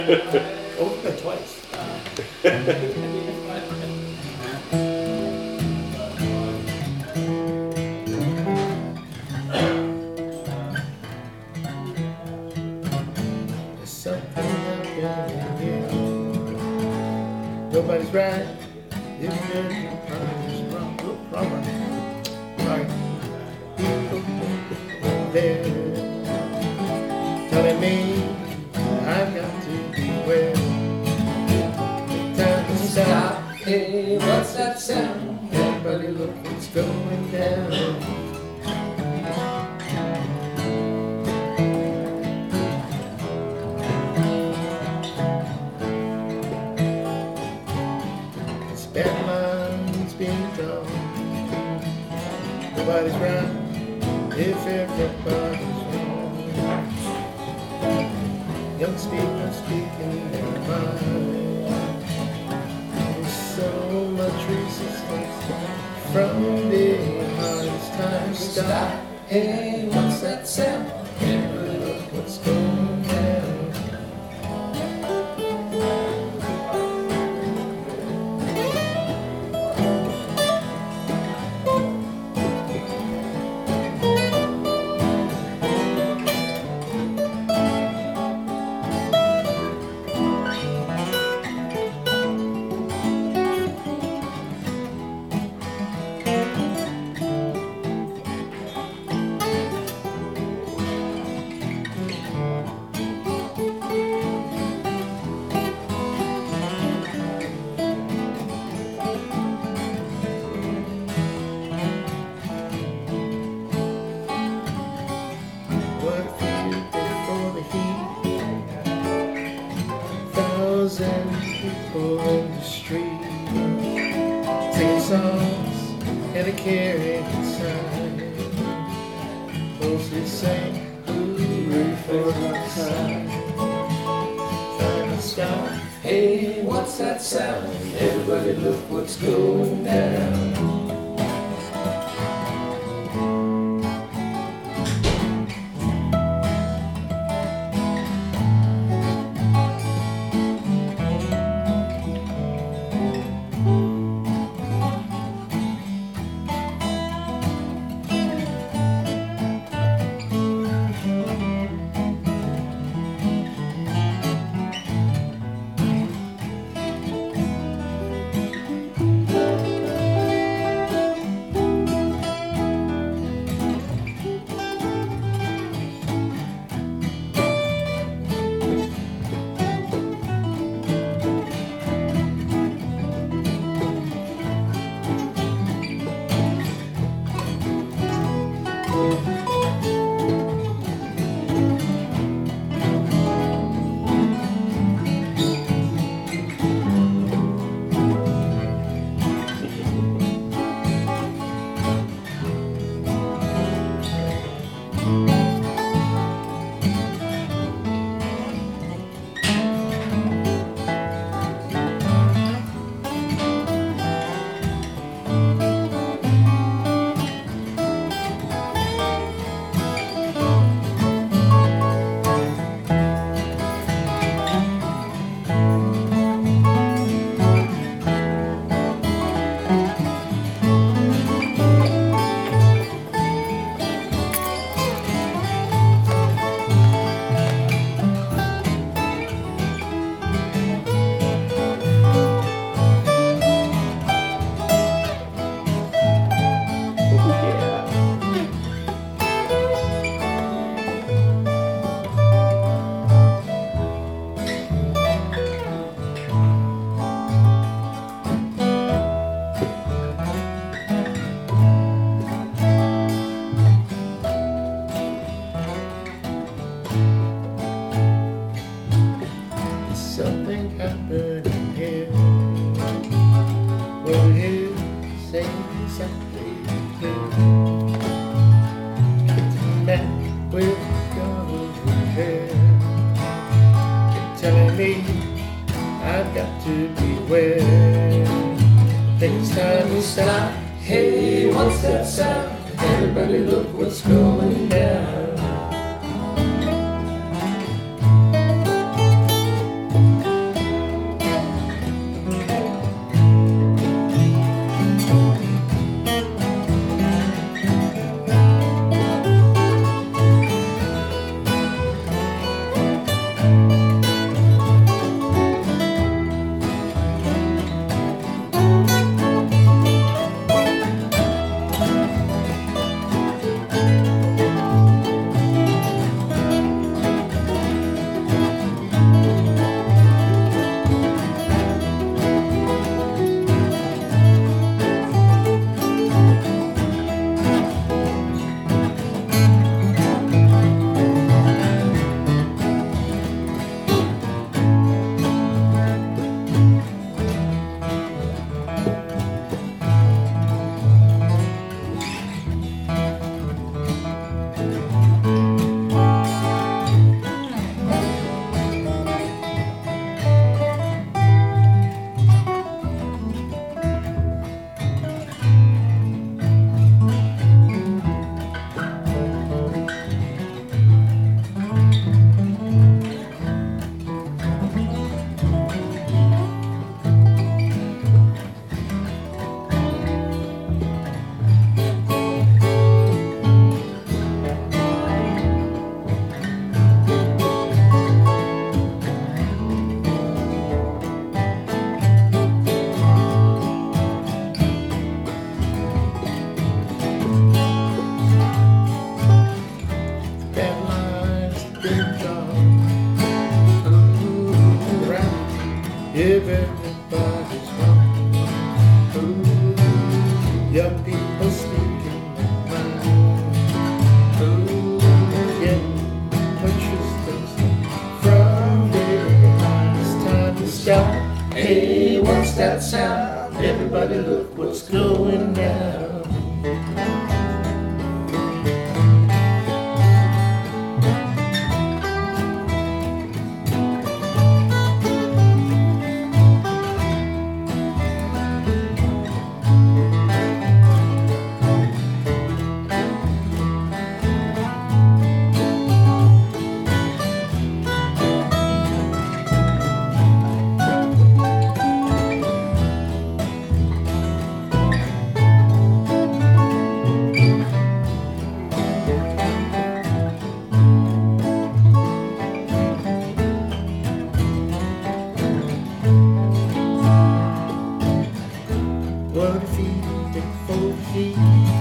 Oh, we twice. There's something happening here. Nobody's right. If there's wrong, right. There, telling me I've got to beware. Time to stop. Hey, what's that sound? Everybody look, it's going down. This bad mind's being drawn. Nobody's right if everybody's wrong. Young people speaking their mind. There's so much resistance from behind. It's time to stop. Hey, what's that sound? Everybody look what's going down. What if you before the heat? 1,000 people in the street, singing songs and a carrying sign. Mostly saying hooray for our side. Time to stop. Hey, what's that sound? Everybody look what's going down. Something happening here. Well, here, say something clear. Man with golden hair, you're telling me I've got to beware. Think it's time to stop. Hey, what's that sound? Everybody look what's going down. Everybody's walking. Ooh, young people speaking their mind. Ooh, getting purchases from behind. It's time to stop. Hey, what's that sound? Everybody look what's going down. What if you take 4 feet?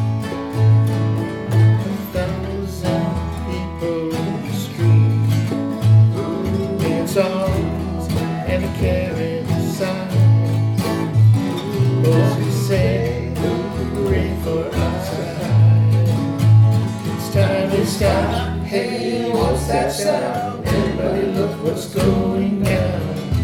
1,000 people in the street, and songs and a carrying signs. Oh, we say, hooray for us. It's time to stop. Hey, what's that sound? Everybody look what's going down.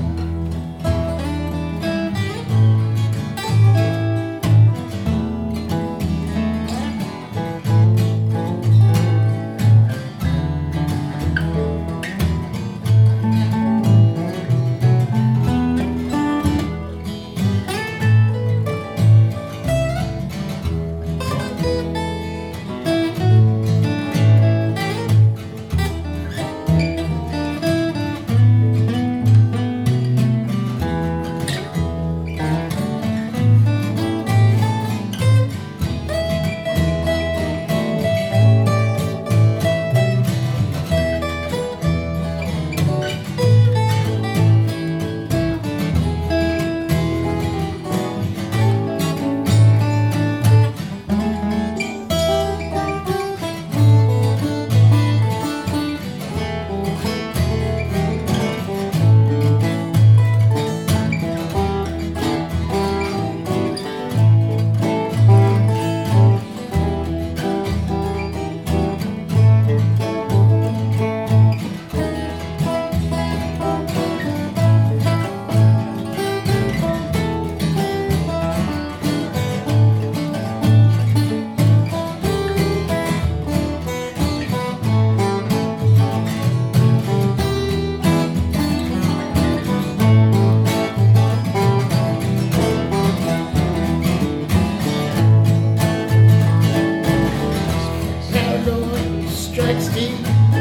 Strikes deep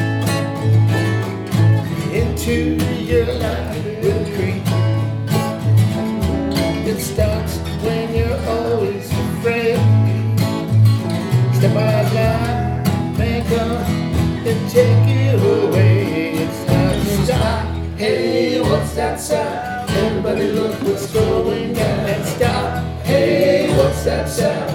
into your life with a creep. It starts when you're always afraid. Step out of line, may come and take you away. It's time to stop. Hey, what's that sound? Everybody look what's going down. And stop. Hey, what's that sound?